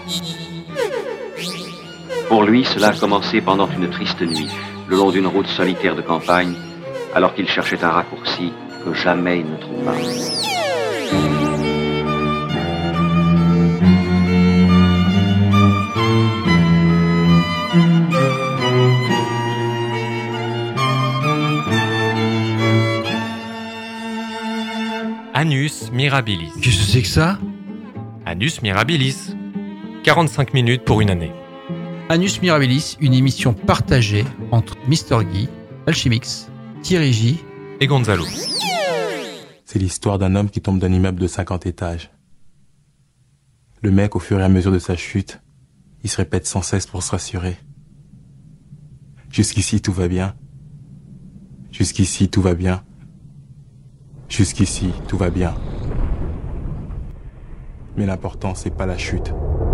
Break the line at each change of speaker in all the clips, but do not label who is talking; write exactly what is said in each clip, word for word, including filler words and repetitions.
Pour lui, cela a commencé pendant une triste nuit, le long d'une route solitaire de campagne, alors qu'il cherchait un raccourci que jamais il ne trouva.
Annus Mirabilis.
Qu'est-ce que c'est que ça ?
Annus Mirabilis. quarante-cinq minutes pour une année.
Annus Mirabilis, une émission partagée entre Mister Guy, Alchemix, Thierry J
et Gonzalo.
C'est l'histoire d'un homme qui tombe d'un immeuble de cinquante étages. Le mec, au fur et à mesure de sa chute, il se répète sans cesse pour se rassurer. Jusqu'ici, tout va bien. Jusqu'ici, tout va bien. Jusqu'ici, tout va bien. Mais l'important, c'est pas la chute.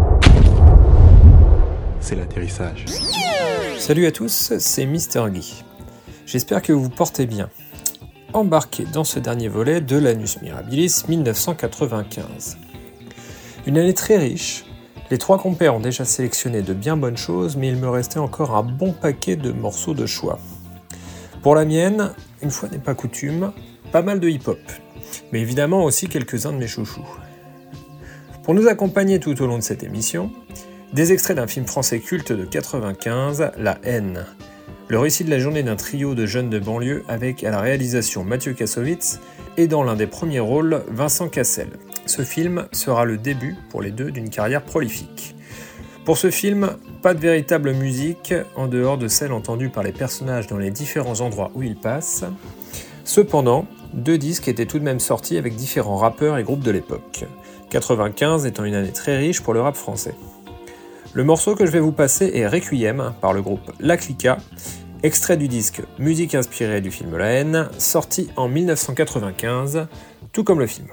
C'est l'atterrissage.
Salut à tous, c'est Mister Guy. J'espère que vous vous portez bien. Embarqué dans ce dernier volet de l'Annus Mirabilis dix-neuf cent quatre-vingt-quinze. Une année très riche. Les trois compères ont déjà sélectionné de bien bonnes choses, mais il me restait encore un bon paquet de morceaux de choix. Pour la mienne, une fois n'est pas coutume, pas mal de hip-hop, mais évidemment aussi quelques-uns de mes chouchous. Pour nous accompagner tout au long de cette émission, des extraits d'un film français culte de quatre-vingt-quinze, La Haine. Le récit de la journée d'un trio de jeunes de banlieue avec à la réalisation Mathieu Kassovitz et dans l'un des premiers rôles Vincent Cassel. Ce film sera le début pour les deux d'une carrière prolifique. Pour ce film, pas de véritable musique en dehors de celle entendue par les personnages dans les différents endroits où ils passent. Cependant, deux disques étaient tout de même sortis avec différents rappeurs et groupes de l'époque, quatre-vingt-quinze étant une année très riche pour le rap français. Le morceau que je vais vous passer est Requiem par le groupe La Clica, extrait du disque Musique inspirée du film La Haine, sorti en dix-neuf cent quatre-vingt-quinze, tout comme le film.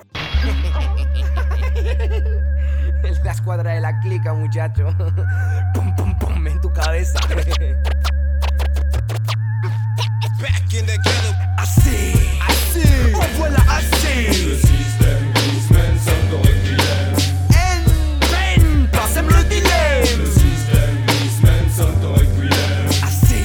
La escuadra de la clica, muchacho. Pum, pum, pum, en tu cabeza. Back in the ghetto. Así, así. Oh, voilà, así. Le système glissement sonne ton requiem. En, ven, passem le dilemme. Le système glissement sonne ton requiem. Así,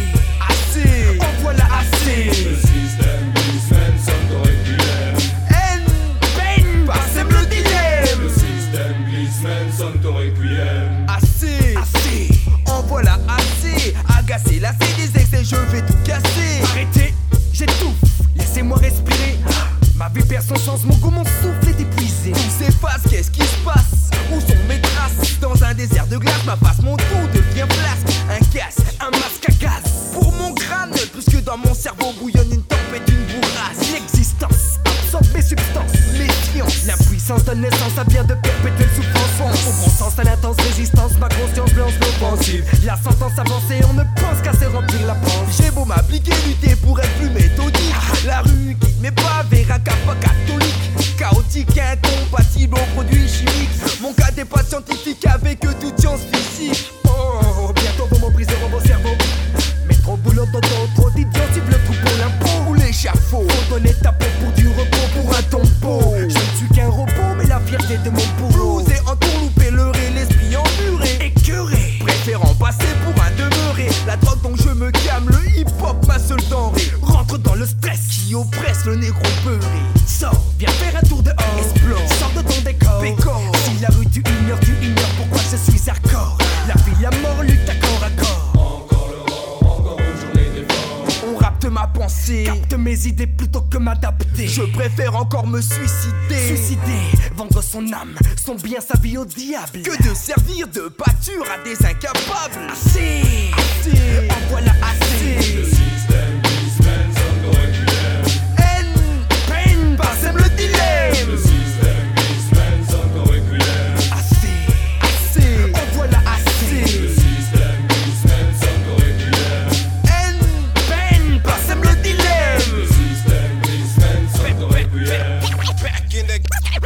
así. Oh, voilà, así. Le système glissement sonne ton requiem. En, ven, passem le dilemme. Le système glissement sonne ton requiem. Assez, assez. En voilà assez. Agacé, lassé des excès, je vais tout casser. Arrêtez, j'étouffe, laissez-moi respirer. Ma vie perd son sens, mon goût, mon souffle est épuisé. Tout s'efface, qu'est-ce qui se passe? Où sont mes traces? Dans un désert de glace, ma face, mon tout devient flasque. Un casque, un masque à gaz. Pour mon crâne, plus que dans mon cerveau bouillonne une tempête, une bourrasse. L'existence absorbe mes substances, méfiance. L'impuissance donne naissance à bien de perpétuelles souffrances. Au bon sens, à l'intense résistance, ma conscience blanche l'offensive. La sentence avancée, on ne pense qu'à se remplir la panse. J'ai beau m'appliquer, lutter pour être plus méthodique. La rue quitte mes pas vers un capa catholique. Chaotique, incompatible aux produits chimiques. Mon cas n'est pas scientifique avec toute science physique. Oh, bientôt vont me briser vos cerveaux. Mais trop boulot, dodo, trop d'idiots, cible le coup pour l'impôt ou l'échafaud. Faut donner ta peau pour du repos, pour un tombeau. Je ne suis qu'un robot, mais la fierté de mon boulot. Blues et entourloupé, leurré, l'esprit emmuré, écœuré, préférant passer pour un demeuré. La drogue dont je me calme, le hip-hop, ma seule denrée. Rentre dans le stress qui oppresse le négro beurré. Sors, viens faire un tour dehors. Explore, sors de ton décor. Pécor. Si la rue tu ignores, tu ignores pourquoi je suis hardcore. La vie, la mort, lutte à corps à corps. Encore le rang, encore une journée d'effort. On rapte ma pensée, capte mes idées plutôt que m'adapter. Je préfère encore me suicider. Suicider, vendre son âme, son bien, sa vie au diable. Que de servir de pâture à des incapables. Assez, assez, en voilà assez. Le système glissement sonne ton requiem. Haine, peine, passem le dilemme. Le système glissement sonne ton requiem. Assez, assez, en voilà assez. Le système glissement sonne ton requiem. Haine, peine, passem le dilemme. Le système glissement sonne ton requiem. Back in the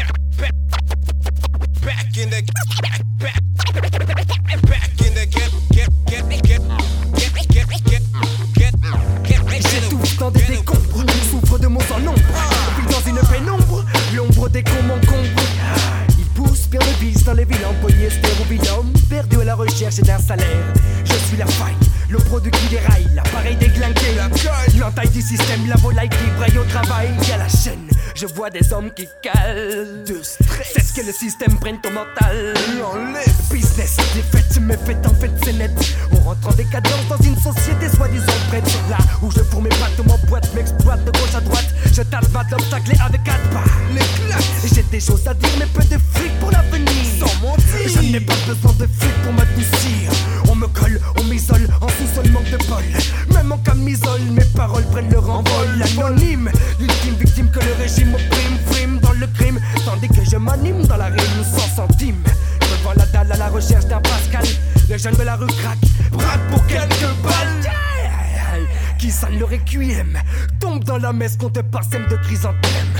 Back in the back back back in the get get get get get get get get get. J'étouffe dans des décombres, souffre de mon sang nombre. On vit dans une pénombre, l'ombre des cons m'encombre. Il pousse bien le vice dans les villes, polyester ou billum. recherche d'un salaire. Je suis la faille, le produit qui déraille, l'appareil déglingué, la colle, l'entaille du système, la volaille qui braille au travail. Y'a la chaîne, je vois des hommes qui calent de stress. C'est ce que le système prenne ton mental. Business, défaite, mes fêtes en fait c'est net. On rentre en décadence dans une société soi-disant prête. C'est là où je fous mes pattes, mon boîte m'exploite de gauche à droite. Je tape vingt obstacles avec quatre pas. Les j'ai des choses à dire mais peu de fric pour l'avenir. Sans mentir, je n'ai pas besoin de fric pour m'adoucir. On me colle, on m'isole, en sous-sol manque de bol. Même en camisole, mes paroles prennent leur envol. Anonyme, l'ultime victime que le régime opprime. Frime dans le crime, tandis que je m'anime dans la rime sans centime. Je vends la dalle à la recherche d'un Pascal. Les jeunes de la rue craquent, braquent pour quelques balles. Qui sale le requiem, tombe dans la messe qu'on te parsème de chrysanthème.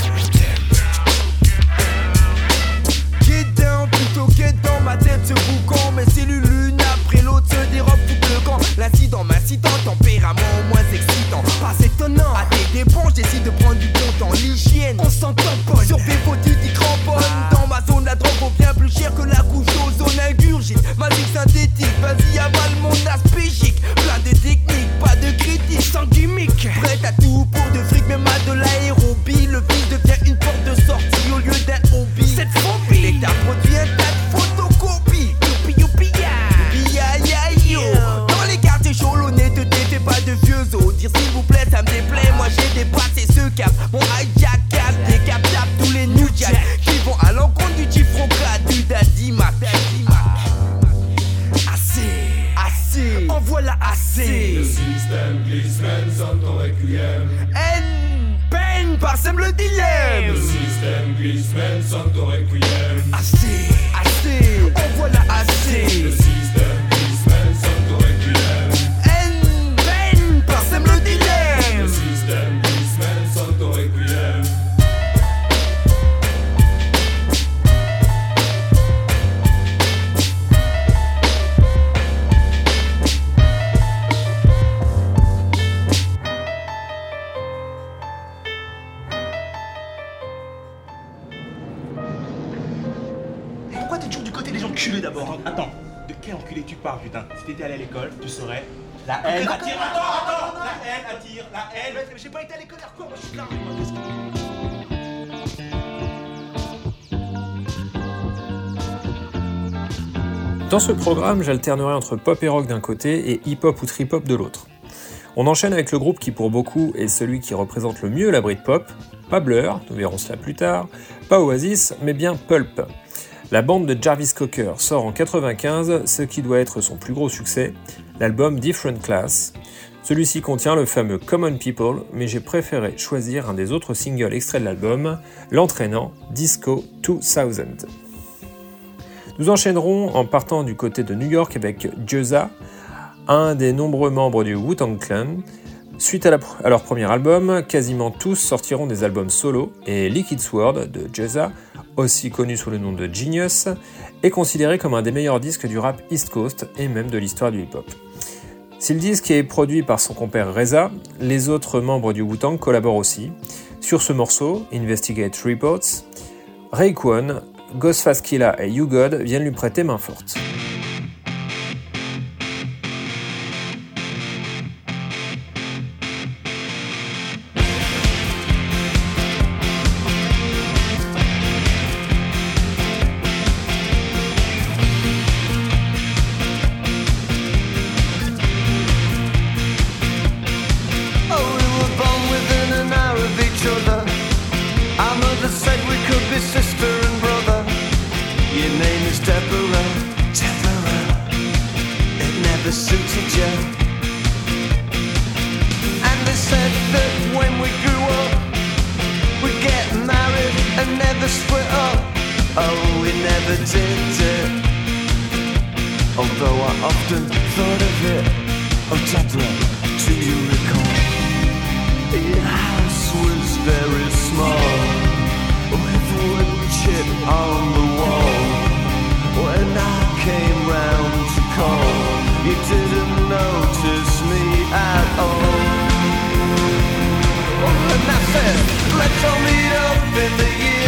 Get down, plutôt get dans ma tête ce boucan. Mes cellules l'une après l'autre se dérobent tout le camp. L'incident m'incitant, tempérament moins excitant. Pas étonnant, à tes dépens j'essaie de prendre du bon temps. L'hygiène, on s'en tamponne. Sur tes fautiers t'y cramponnes. Dans ma zone la drogue vaut bien plus cher que la couche d'ozone ingurgite. Magique synthétique, vas-y avale mon aspect chic. Plein de techniques, pas de critiques, sans gimmick. Prête à tout pour de fric, même à de l'aérobie. Le vice devient une porte de sortie au lieu d'un hobby. Cette phobie, l'État produit un tas de photocopies. Youpi youpi ya, ya ya yo. Dans les quartiers chauds, l'honnêteté fait pas de vieux os. Dire s'il vous plaît, ça me déplaît. Moi j'ai dépassé ce cap. Mon hijack cap, décaptable tous les new jack qui vont à l'encontre du tifrocrate du daddy Mac. Assez, assez, en voilà assez.
Le système glisse, mène sonne ton requiem.
N, peine, parsème le dilemme.
Le système glisse, mène sonne ton requiem.
Assez, assez, en voilà assez.
Le système glisse, mène sonne ton requiem.
N, peine, parsème le dilemme.
Le système glisse, mène sonne ton requiem.
Pourquoi t'es toujours du côté des enculés d'abord? Attends, de quel enculé tu parles, putain? Si t'étais allé à l'école, tu saurais. La haine attire. Attends, attends, la haine attire, la haine. Mais j'ai pas été à l'école, quoi, moi je suis là.
Dans ce programme, j'alternerai entre pop et rock d'un côté et hip-hop ou trip-hop de l'autre. On enchaîne avec le groupe qui pour beaucoup est celui qui représente le mieux la Britpop, pas Blur, nous verrons cela plus tard, pas Oasis, mais bien Pulp. La bande de Jarvis Cocker sort en quatre-vingt-quinze ce qui doit être son plus gros succès, l'album Different Class. Celui-ci contient le fameux Common People, mais j'ai préféré choisir un des autres singles extraits de l'album, l'entraînant Disco deux mille. Nous enchaînerons en partant du côté de New York avec Jeza, un des nombreux membres du Wu-Tang Clan. Suite à, la, à leur premier album, quasiment tous sortiront des albums solo et Liquid Sword de Jeza, aussi connu sous le nom de Genius, est considéré comme un des meilleurs disques du rap East Coast et même de l'histoire du hip-hop. Si le disque est produit par son compère Reza, les autres membres du Wu-Tang collaborent aussi. Sur ce morceau, Investigate Reports, Raekwon, Ghostface Killah et U-God viennent lui prêter main forte.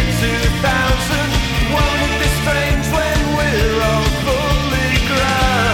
Won't it be strange when we're all fully grown?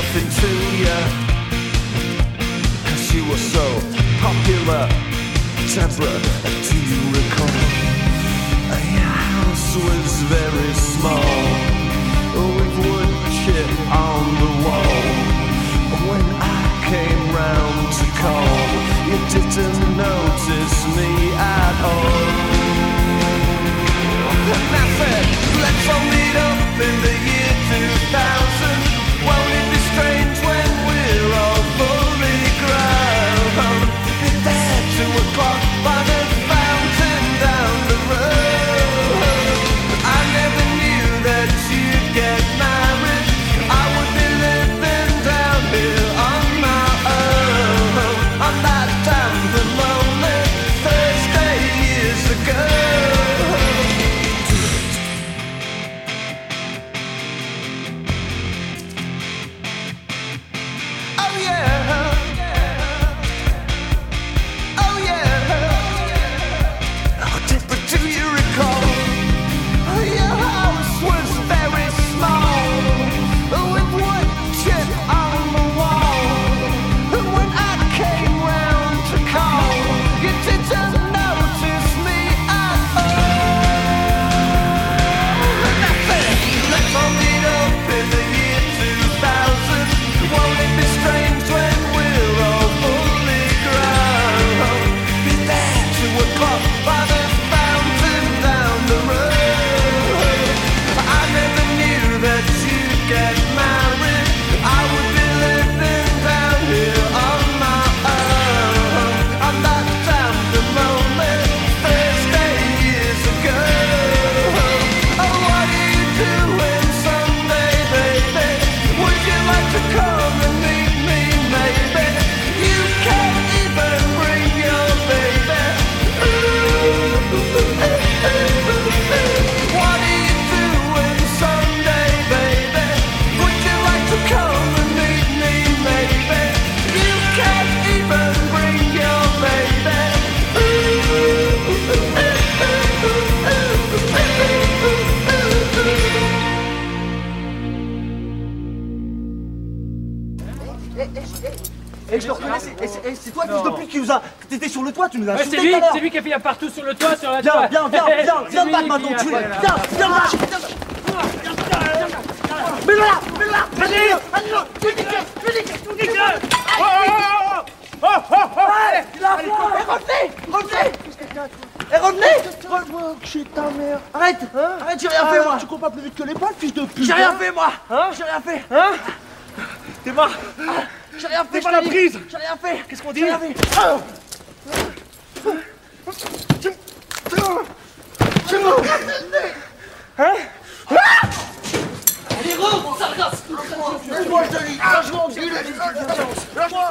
anything to you, 'cause you were so popular. Deborah, do you recall? Your house was very small, with wood chip on the wall. When I came round to call, you didn't notice me at all. And I said, let's all meet up in the year two thousand. Won't it be strange when we're all fully grown? Be there two o'clock by the fountain down the road. I never knew that you'd get married. I would be living down here on my own, on that damn lonely Thursday years ago. Oh yeah, oh yeah. Oh, Deborah, do you recall? Your house was very small, with wood chip on the wall. And when I came round to call, you didn't notice me at all. And I said, let's all meet up in the year two thousand. Won't it be strange when we're all fully grown? Be there two o'clock by the fountain down the road. I never knew that you'd get married. I would be living down here on my own, on that damn lonely Thursday years ago. Oh, what are you doing Sunday, baby? Would you like to come and meet me, maybe? You can't even bring your baby. What are you doing Sunday, baby? Would you like to come and meet me, maybe? You can't even bring your baby.
Eh, je le reconnais, c'est- eh, c'est eh, c'est toi, fils de pute, qui nous a. T'étais sur le toit, tu nous as
Ouais,
insulté
c'est
tout
lui,
à l'heure.
c'est lui qui a fait un partout sur le toit, sur la
Viens,
toit.
viens, viens, viens, viens
C'est
te battre
lui
maintenant,
qui a-
tu es.
voilà.
Viens, viens, viens, viens. Mets-le là, mets-le là. Allez, allez, tu niques, tu niques, tu niques. Oh, oh, oh, oh, oh, oh. Allez, revenez, revenez. Et revenez. Chez ta mère. Arrête, arrête, j'ai rien fait moi. Tu cours pas plus vite que les poils, fils de pute. J'ai rien fait moi. Hein? J'ai rien fait. Hein? T'es mort. J'ai rien fait. T'es pas la prise. J'ai rien fait. Qu'est-ce qu'on dit? J'ai rien fait. Hein? Allez, rentre, ça reste. Lâche-moi, je te dis. Lâche-moi, enculé. Lâche-moi.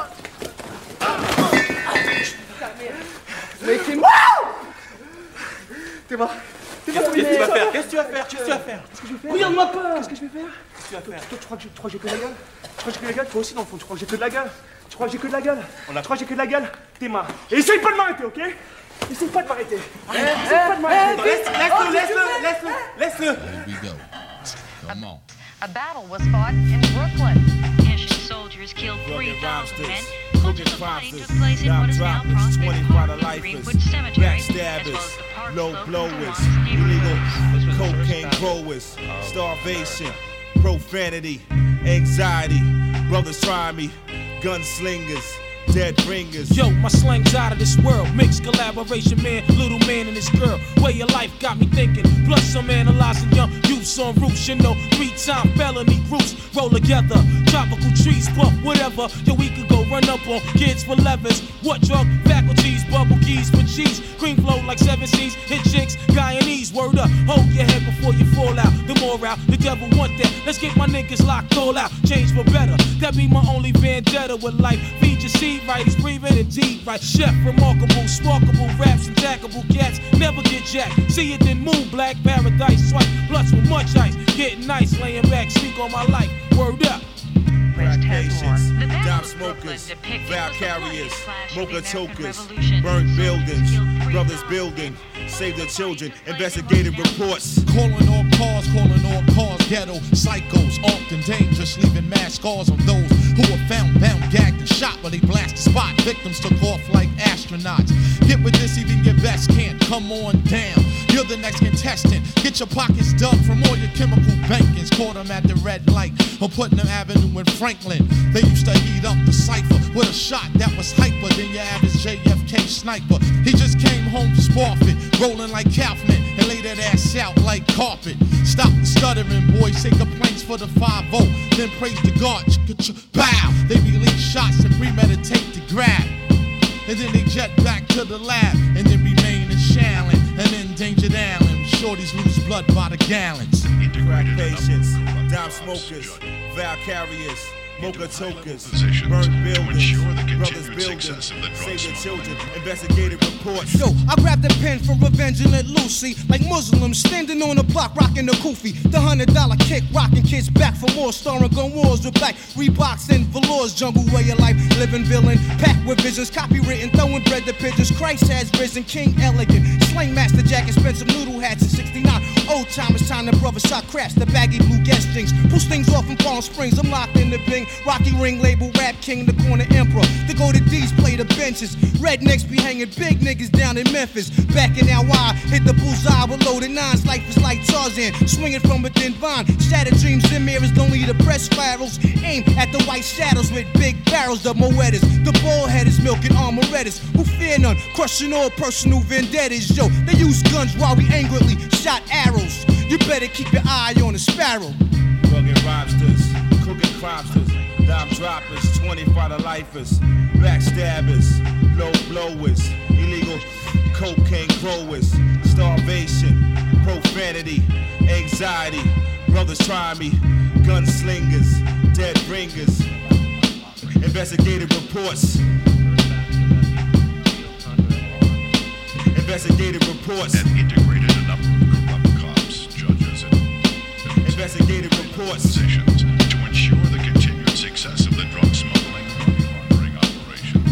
Mais t'es mort. T'es mort. T'es mort. Qu'est-ce que tu vas faire? Qu'est-ce que tu vas faire? Qu'est-ce que tu vas faire? Qu'est-ce que je vais faire? Regarde-moi pas. Qu'est-ce que je vais faire? Qu'est-ce que tu vas faire? Toi, tu crois que j'ai- tu crois que j'ai que de la gueule? Tu crois que j'ai que de la gueule? Toi aussi, dans le fond, tu crois que j'ai que de la gueule? Tu crois que j'ai que de la gueule? On a. Tu crois que j'ai que de la gueule? T'es mort. Et essaye pas de m'arrêter, ok? Essaye pas de m'arrêter. Essaye pas de m'arrêter. Laisse-le, laisse-le, laisse-le, laisse-le.
Here we go. Come on.
A battle was fought in Brooklyn. Haitian soldiers killed three thousand men. Most of the fighting took place in what is now Prospect Park and Greenwood Cemetery, as well as the Park
low
Slope
blowers,
neighborhood.
illegal cocaine growers, starvation, profanity, anxiety, brothers try me, gunslingers, dead ringers.
Yo, my slang's out of this world. Mixed collaboration, man, little man and this girl. Way of life got me thinking. Plus, I'm analyzing young youths on roofs. You know, three-time felony groups roll together. Tropical trees, puff, whatever. Yo, we could go run up on kids for levers. What drug faculties, bubble keys for cheese. Cream flow like seven C's. Hit chicks, Guyanese, word up. Hold your head before you fall out. The morale, the devil want that. Let's get my niggas locked all out. Change for better. That be my only vendetta with life. Feed your seed right, he's breathing indeed right. Chef, remarkable, sparkable, raps and jackable cats. Never get jacked. See it then move, black paradise. Swipe, blunts with much ice. Getting nice, laying back, speak on my life. Word up.
Black patience, dime smokers, vow carriers, mocha tokers, burnt buildings, brothers building, save the children, investigative reports.
Calling all cars, calling all cars, ghetto psychos, often dangerous, leaving mass scars on those who were found, bound, gagged, and shot when they blast the spot. Victims took off like astronauts. Get with this, even your best can't. Come on down, you're the next contestant. Get your pockets dug from all your chemical bankings. Caught them at the red light on Putnam Avenue in Franklin. They used to heat up the cipher with a shot that was hyper than your average J F K sniper. He just came home to Sparfit, rolling like Kaufman, and laid that ass out like carpet. Stop the stuttering, boys, say complaints for the five oh, then praise the God. Bow! They release shots and premeditate to grab. And then they jet back to the lab, and then remain in Shallon, and endangered Allen. Shorties lose blood by the gallons.
Crack patients, dime smokers, vow carriers, mocha tokers, burnt buildings, brothers building, save the children, investigative reports.
Yo, I grabbed a pen for revenge and let Lucy, like Muslims standing on the block rocking the kufi. The hundred dollar kick, rocking kids back for more, starring gun wars with black Reeboks and velours. Jungle way of life, living villain, packed with visions, copywritten, throwing bread to pigeons. Christ has risen, King elegant, slang master jack, expensive noodle hats in sixty-nine. Old time, it's time the brother shot craps, the baggy blue gas jeans. Push things off in Palm Springs, I'm locked in the Bing. Rocky ring label, rap king, the corner emperor. The go to D's play the benches. Rednecks be hanging big niggas down in Memphis. Back in L Y, hit the bullseye with loaded nines. Life is like Tarzan, swinging from a thin vine. Shattered dreams and mirrors, lonely the press spirals. Aim at the white shadows with big barrels. The Moedas, the ballheaders, milking armorettas. Who fear none, crushing all personal vendettas. Yo, they use guns while we angrily shot arrows. You better keep your eye on the sparrow.
Rugged rhymesters, cooking crimesters, dime droppers, twenty-five to lifers, backstabbers, low blowers, illegal cocaine growers, starvation, profanity, anxiety, brothers try me, gunslingers, dead bringers, investigative reports. Investigative reports.
And integrated a number of corrupt cops, judges, and
investigative reports.
Positions to ensure the continued success of the drug smuggling and money laundering operations.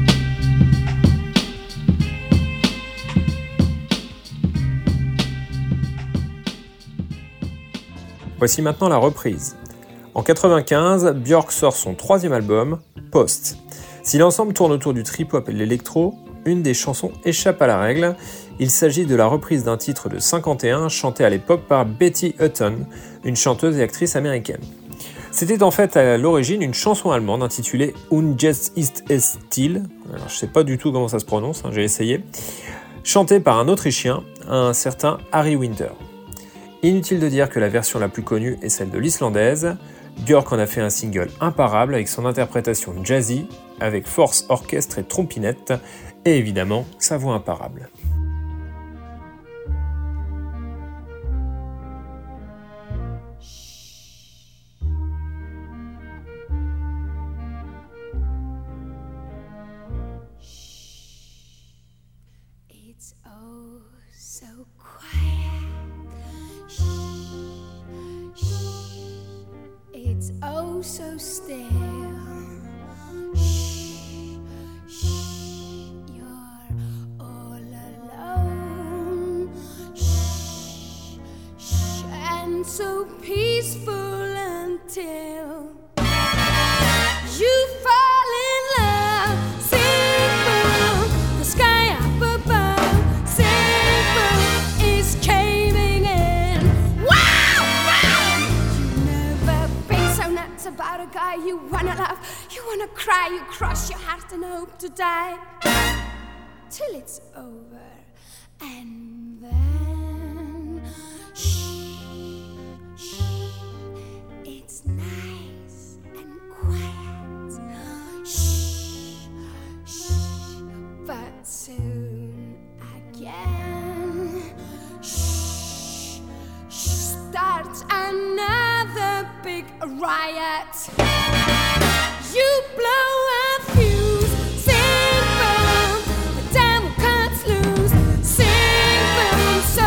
Voici maintenant la reprise. En quatre-vingt-quinze, Björk sort son troisième album, Post. Si l'ensemble tourne autour du trip-hop et de l'électro, une des chansons échappe à la règle. Il s'agit de la reprise d'un titre de cinquante et un chanté à l'époque par Betty Hutton, une chanteuse et actrice américaine. C'était en fait à l'origine une chanson allemande intitulée Und jetzt ist es still, alors je sais pas du tout comment ça se prononce, hein, j'ai essayé, chantée par un Autrichien, un certain Harry Winter. Inutile de dire que la version la plus connue est celle de l'islandaise. Björk en a fait un single imparable avec son interprétation jazzy, avec force, orchestre et trompinette, et évidemment sa voix imparable.
It's oh so quiet. Shh, shh. It's oh so still. Shh, shh. You're all alone. Shh, shh. And so peaceful until you fall in love. Sing from the sky up above. Sing from is caving in. Wow, wow. You never been so nuts about a guy you wanna love. You wanna cry, you cross your heart and hope to die till it's over. And then shh, shh. It's nice and quiet. Shh, shh. But soon again, shh, shh. Starts another big riot. You blow a fuse. Sing from the devil cuts loose. Sing from so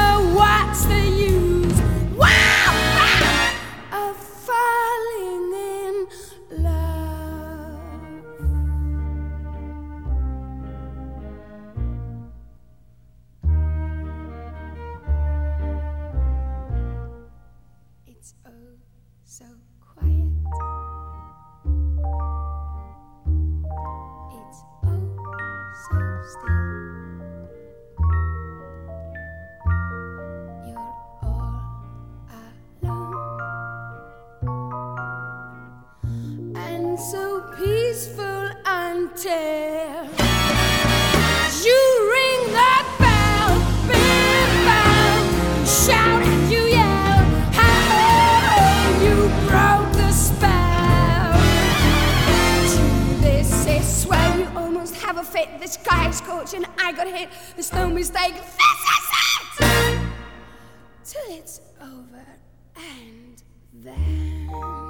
so peaceful until you ring that bell, bell, bell, shout and you yell, how you broke the spell. To this is swell, you almost have a fit. The sky is scorching, I got hit. There's no mistake. This is it. Till it's over and then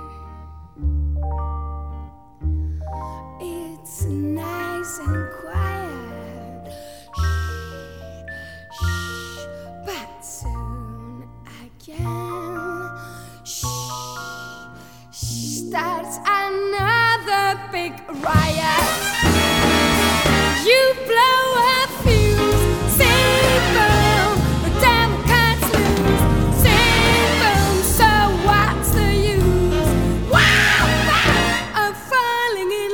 it's nice and quiet. Shh, shh, but soon again, shh, starts another big riot. You blow a fuse, sing boom, the devil cuts loose, sing boom, so what's the use? Wow, wow, of falling in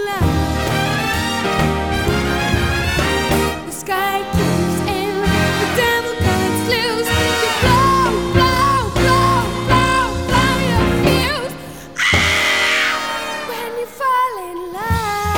love. The sky keeps in, the devil cuts loose, you blow, blow, blow, blow, blow your fuse. Ah, when you fall in love.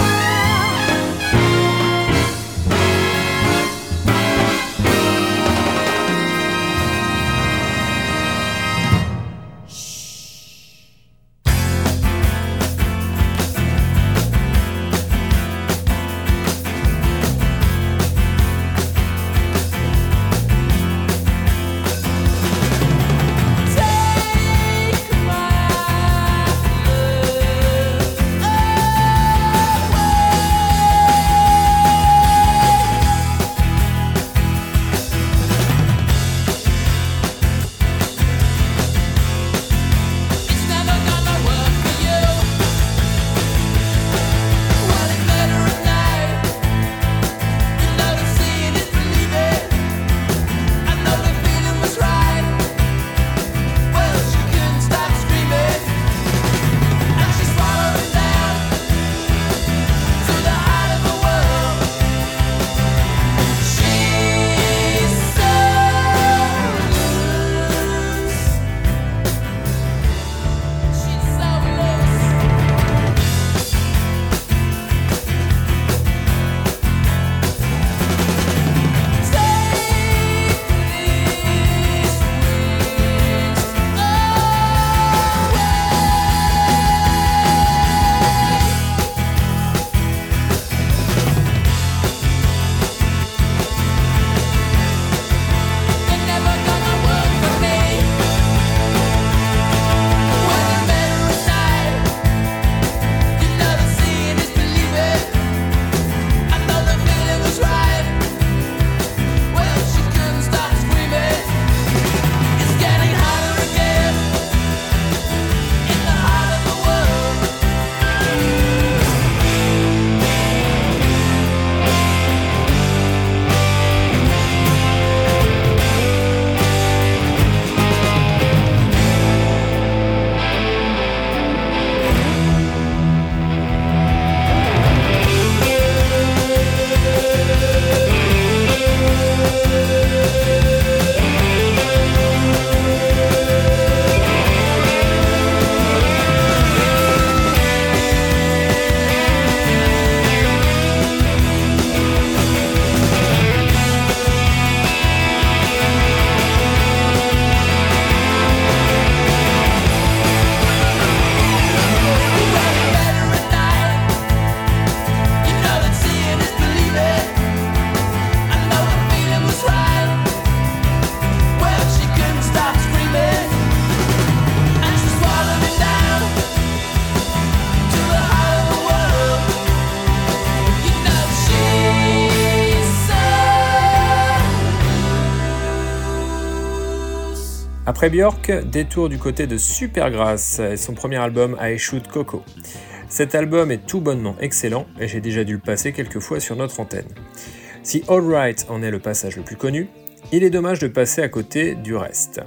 Après Björk, détour du côté de Supergrass et son premier album I Shoot Coco. Cet album est tout bonnement excellent et j'ai déjà dû le passer quelques fois sur notre antenne. Si All Right en est le passage le plus connu, il est dommage de passer à côté du reste.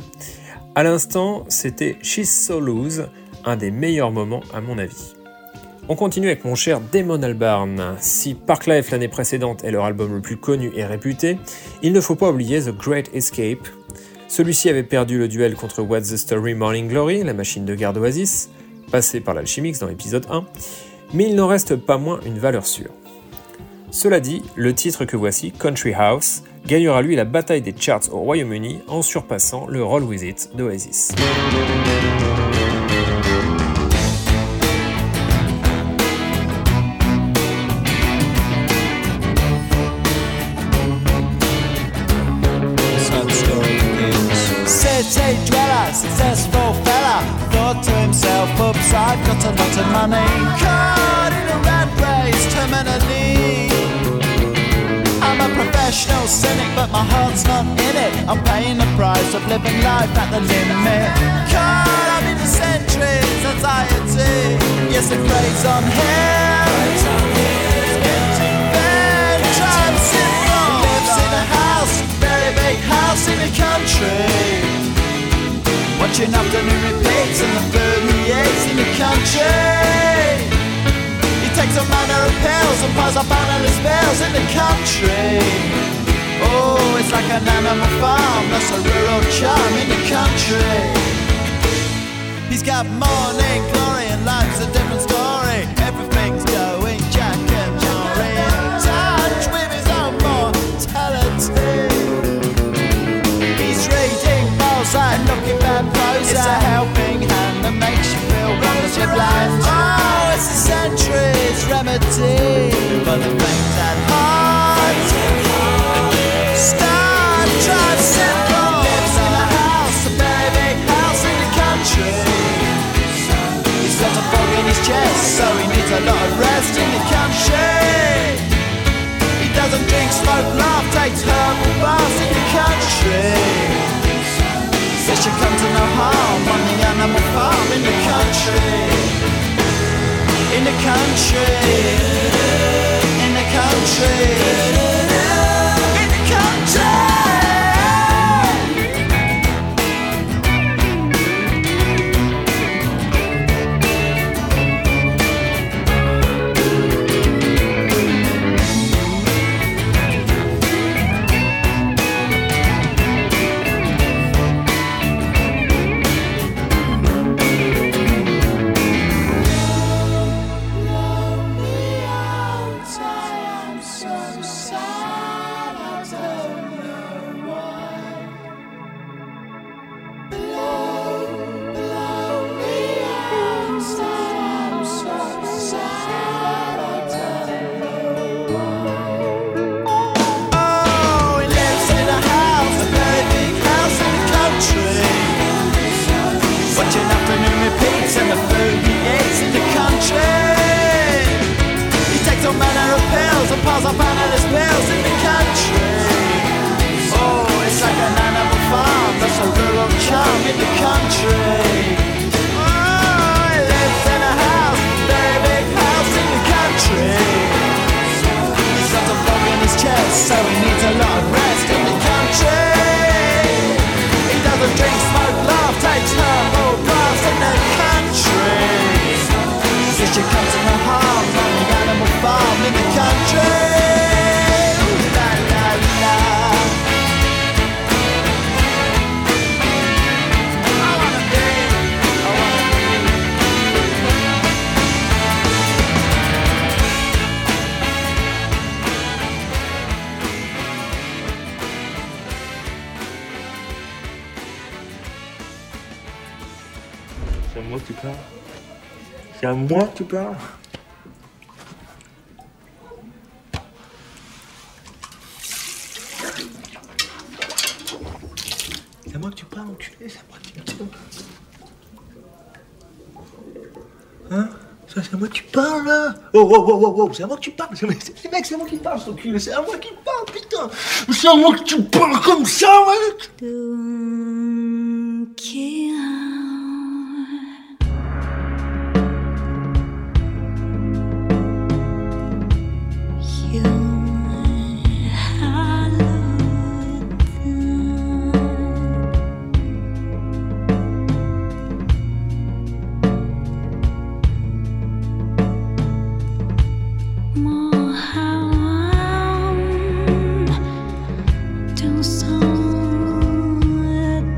À l'instant, c'était She's So Loose, un des meilleurs moments à mon avis. On continue avec mon cher Damon Albarn. Si Parklife l'année précédente est leur album le plus connu et réputé, il ne faut pas oublier The Great Escape. Celui-ci avait perdu le duel contre What's the Story Morning Glory, la machine de guerre d'Oasis, passé par l'Alchemix dans l'épisode un, Mais il n'en reste pas moins une valeur sûre. Cela dit, le titre que voici, Country House, gagnera lui la bataille des charts au Royaume-Uni en surpassant le Roll With It d'Oasis.
City dweller, successful fella, thought to himself, oops, I've got a lot of money. Caught in a rat race, terminally. I'm a professional cynic, but my heart's not in it. I'm paying the price of living life at the limit. Caught up in the centuries, anxiety. Yes, it preys on him. It's getting bad, trying simple. Lives in a house, very big house in the country. Watching afternoon repeats and the food he eats in the country. He takes a manner of pills and piles up analyst bills in the country. Oh, it's like an animal farm, that's a rural charm in the country. He's got morning glory and life's a different story. Everything's going Jack and Jory in touch with his own mortality. He's reading and looking bad prose. It's a helping hand that makes you feel wonderfully blind. Oh, it's a century's remedy for the things at heart. Start, try simple. Lives in a house, a very big house in the country. He's got a fog in his chest, so he needs a lot of rest in the country. He doesn't drink, smoke, laugh, takes herbal baths in the country. Says you come to no harm on the animal farm in the country. In the country. In the country. In the country.
C'est à moi que tu parles. C'est à moi que tu parles. C'est à moi que tu parles, enculé, c'est à moi que tu parles. Hein? Ça, c'est à moi que tu parles, là. Oh, oh, oh, oh, oh, c'est à moi que tu parles. C'est, c'est, mec, c'est à moi qui parle, cet enculé. C'est à moi qui parle, putain. C'est à moi que tu parles comme ça, mec.
Don't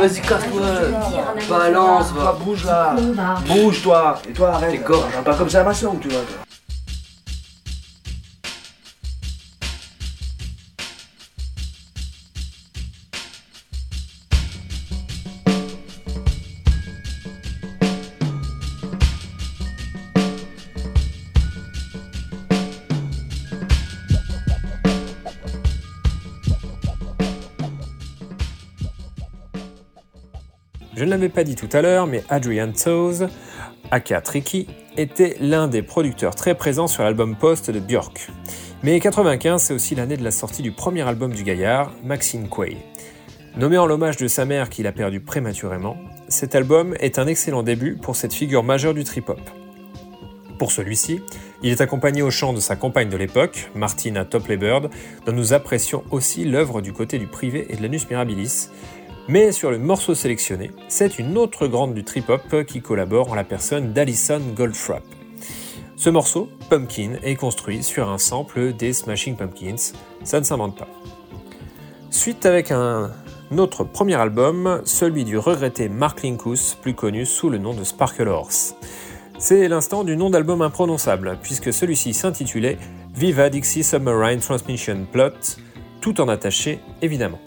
vas-y, casse-toi. Balance, va.
Bouge là. Bouge toi. Et toi, arrête.
T'es gorge.
Pas comme ça à ma soeur, tu vois.
Je ne l'avais pas dit tout à l'heure, mais Adrian Towes, aka Tricky, était l'un des producteurs très présents sur l'album Post de Björk. Mais quatre-vingt-quinze, c'est aussi l'année de la sortie du premier album du gaillard, Maxine Quay. Nommé en l'hommage de sa mère qu'il a perdue prématurément, cet album est un excellent début pour cette figure majeure du trip-hop. Pour celui-ci, il est accompagné au chant de sa compagne de l'époque, Martina Topley-Bird, dont nous apprécions aussi l'œuvre du côté du privé et de l'Anus Mirabilis. Mais sur le morceau sélectionné, c'est une autre grande du trip-hop qui collabore en la personne d'Alison Goldfrapp. Ce morceau, Pumpkin, est construit sur un sample des Smashing Pumpkins, ça ne s'invente pas. Suite avec un autre premier album, celui du regretté Mark Linkous, plus connu sous le nom de Sparkle Horse. C'est l'instant du nom d'album imprononçable, puisque celui-ci s'intitulait Viva Dixie Submarine Transmission Plot, tout en attaché évidemment.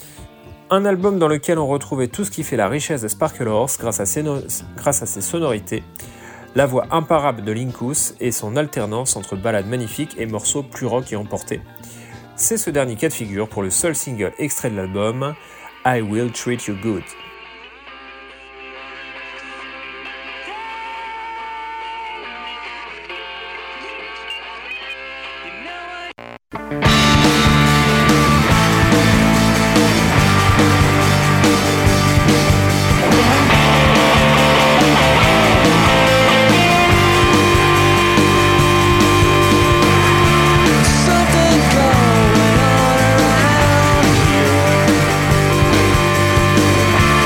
Un album dans lequel on retrouvait tout ce qui fait la richesse de Sparkle Horse grâce à ses, no- grâce à ses sonorités, la voix imparable de Linkous et son alternance entre ballades magnifiques et morceaux plus rock et emportés. C'est ce dernier cas de figure pour le seul single extrait de l'album, I Will Treat You Good.
Something going on around here.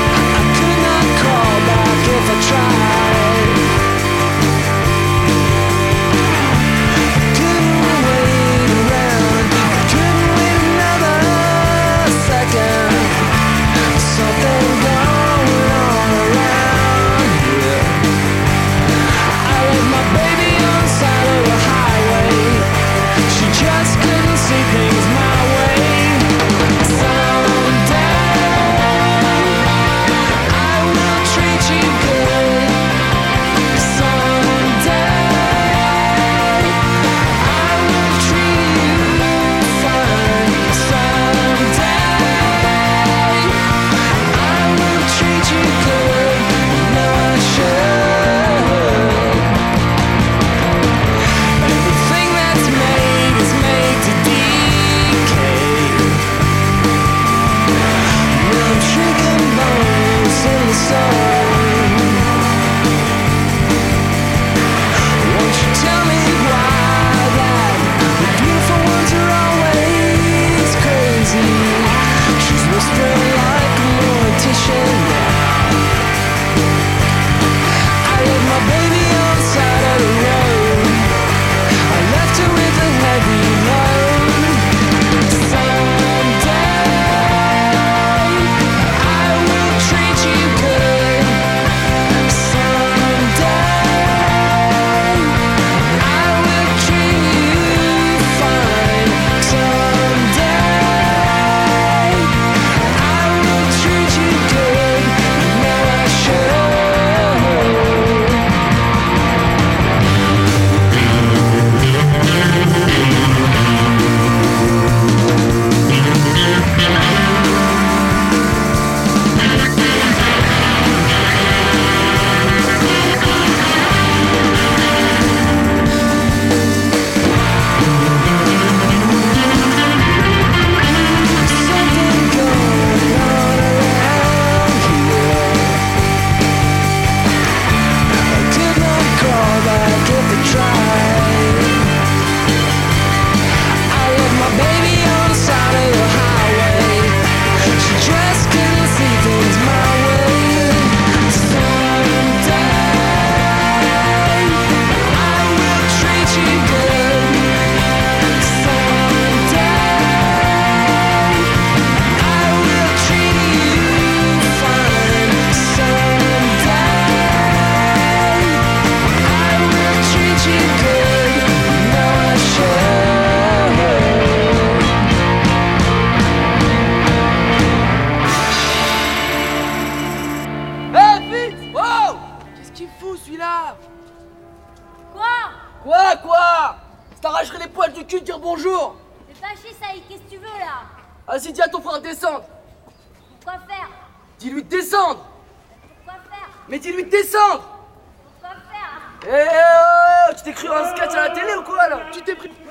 Qu'est-ce que tu veux là?
Vas-y, dis à ton frère de descendre.
Quoi faire?
Dis-lui de descendre.
Quoi faire?
Mais dis-lui de descendre.
Quoi faire?
Eh, euh, tu t'es cru un sketch à la télé ou quoi là? Tu t'es pris.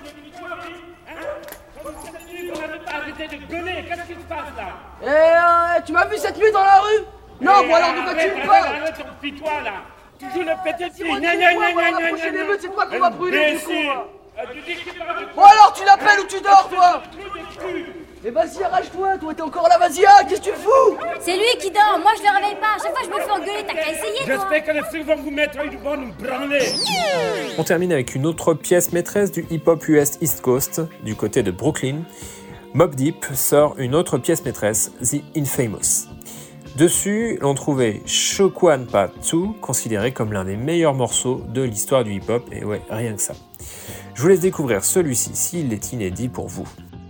Arrêtez de gueuler, qu'est-ce qui se passe là?
Eh, euh, tu m'as vu cette nuit dans la rue? Non,
Eh,
bon alors de quoi tu me parles?
Arrête ton petit toi là. Tu joues le petit
Si
fille.
on dit
Gna,
quoi,
gna,
on va
gna, gna,
rapprocher
gna,
les
gna.
meutes, c'est toi qu'on va brûler du coup.
Imbécile.
moi.
Euh, tu dis que tu parles de-
Bon alors tu l'appelles ou tu dors toi? Mais vas-y, arrache-toi, toi t'es encore là, vas-y, ah, qu'est-ce que tu fous?
C'est lui qui dort, moi je le réveille pas. À chaque fois je me fais engueuler, t'as qu'à essayer toi.
J'espère que les filles vont vous mettre ils vont nous branler.
On termine avec une autre pièce maîtresse du hip-hop U S East Coast, du côté de Brooklyn. Mobb Deep sort une autre pièce maîtresse, The Infamous. Dessus, l'on trouvait Shook-One Part deux, considéré comme l'un des meilleurs morceaux de l'histoire du hip-hop, et ouais, rien que ça. Je vous laisse découvrir celui-ci s'il est inédit pour vous.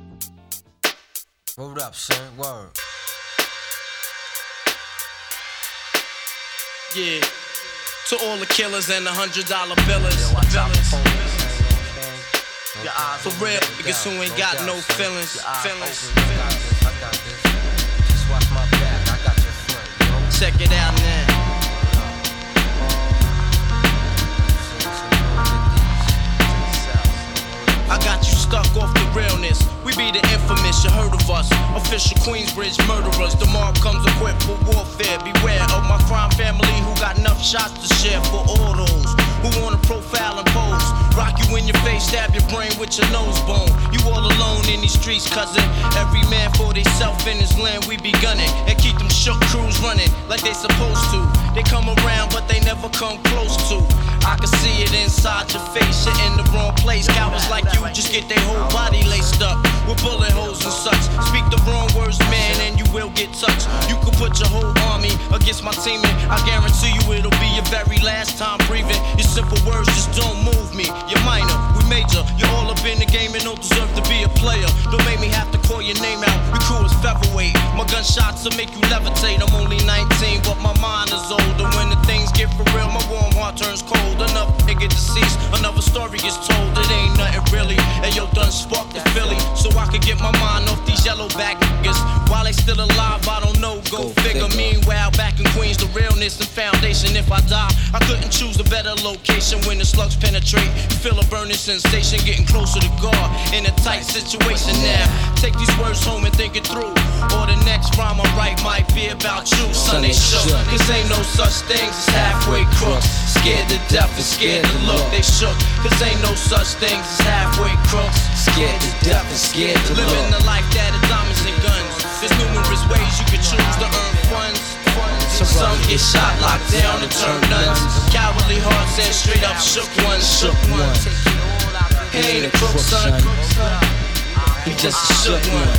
Word up, son, word.
Yeah, to all the killers and the hundred dollar billers. For real niggas who ain't got no feelings. Feelings. Check it out now. I got you stuck off the realness. We be the infamous, you heard of us. Official Queensbridge murderers. The mob comes equipped for warfare. Beware of my crime family who got enough shots to share for all those who wanna profile and pose. Rock you in your face, stab your brain with your nose bone. You all alone in these streets, cousin. Every man for theyself in his land, we be gunning. And keep them shook crews running like they supposed to. They come around, but they never come close to. I can see it inside your face, you're in the wrong place. Cowards like you just get their whole body laced up with bullet holes and such. Speak the wrong words, man, and you will get touched. You could put your whole army against my team, and I guarantee you it'll be your very last time breathing. Your simple words just don't move me. You're minor, we major. You're all up in the game and don't deserve to be a player. Don't make me have to call your name out. Your crew is featherweight. My gunshots will make you levitate. I'm only nineteen, but my mind is older. When the things get for real, my warm heart turns cold. Enough nigga deceased, another story gets told. It ain't nothing really. And yo, done sparked the Philly, so I could get my mind off these yellow back niggas. While they still alive, I don't know. Go, Go figure. figure. Meanwhile, back in Queens, the realness and foundation. If I die, I couldn't choose a better location. When the slugs penetrate, you feel a burning sensation, getting closer to God in a tight situation. Now, take these words home and think it through. Or the next rhyme I write might be about you. Son, they shook. Cause ain't no such things as halfway crooks. Scared to death and scared to look. They shook. Cause ain't no such things as halfway crooks. Scared to death and scared to look. Living the life that is diamonds and guns. There's numerous ways you can choose to earn funds. Some get shot, locked down, and turn nuns. Cowardly hearts and straight up shook ones. Shook ones. He ain't a crook, son. He just a shook one.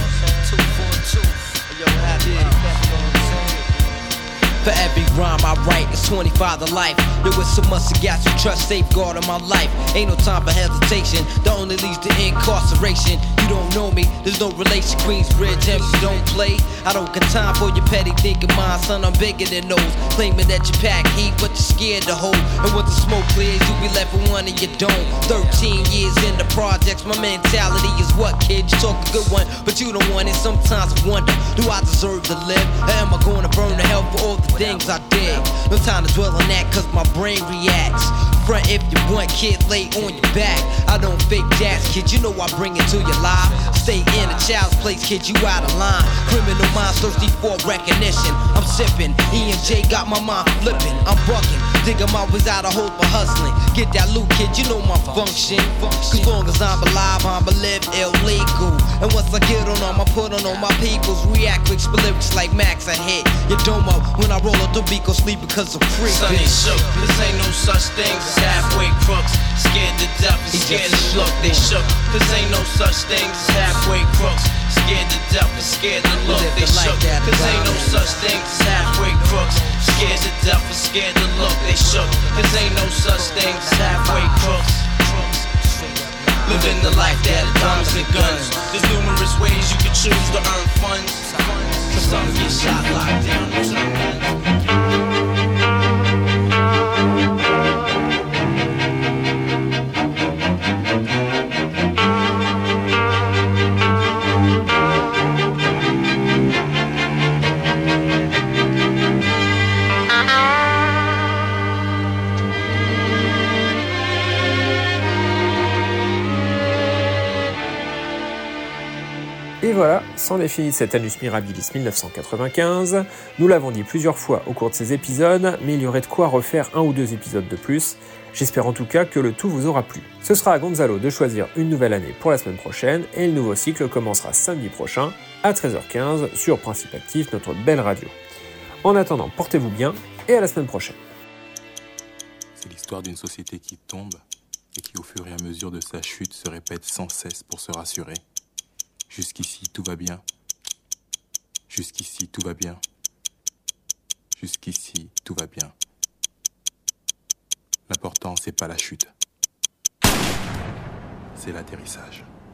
For every rhyme I write, it's twenty-five to life. There was so much I got to trust, safeguard in my life. Ain't no time for hesitation, that only leads to incarceration. You don't know me, there's no relation. Queensbridge, M C don't play. I don't got time for your petty thinking, mine, son, I'm bigger than those. Claiming that you pack heat, but you're scared to hold. And once the smoke clears, you be left with one and you don't. Thirteen years in the projects, my mentality is what, kid? You talk a good one, but you don't want it. Sometimes I wonder, do I deserve to live? Or am I gonna burn to hell for all the things I did? No time to dwell on that, cause my brain reacts. Front if you want, kid, lay on your back. I don't fake jazz, kid, you know I bring it to your life. Stay in a child's place, kid, you out of line. Criminal minds thirsty for recognition. I'm sipping, E and J got my mind flipping. I'm bucking, dig 'em always out of hope for hustling. Get that loot, kid, you know my function. Cause long as I'm alive, I'ma live illegal. And once I get on them, I put on all my peoples. React quick, split lyrics like Max, I hit your dome up. When I roll up the beat, go sleep because I'm free.
Son, they shook, this ain't no such thing as halfway crooks. Scared to death and scared to look, they shook. This ain't no such thing as halfway crooks. Scared to death and scared to look, they shook. This ain't no such thing as halfway crooks. Scared to death and scared to look, they shook. This ain't no such thing as halfway crooks. Living the life that is diamonds and guns. There's numerous ways you can choose to earn funds. Cause some get shot, locked down, and turn guns.
Et voilà, c'en est fini de cet Annus Mirabilis mille neuf cent quatre-vingt-quinze. Nous l'avons dit plusieurs fois au cours de ces épisodes, mais il y aurait de quoi refaire un ou deux épisodes de plus. J'espère en tout cas que le tout vous aura plu. Ce sera à Gonzalo de choisir une nouvelle année pour la semaine prochaine, et le nouveau cycle commencera samedi prochain à treize heures quinze sur Principe Actif, notre belle radio. En attendant, portez-vous bien, et à la semaine prochaine.
C'est l'histoire d'une société qui tombe, et qui au fur et à mesure de sa chute se répète sans cesse pour se rassurer. Jusqu'ici, tout va bien. Jusqu'ici, tout va bien. Jusqu'ici, tout va bien. L'important, c'est pas la chute. C'est l'atterrissage.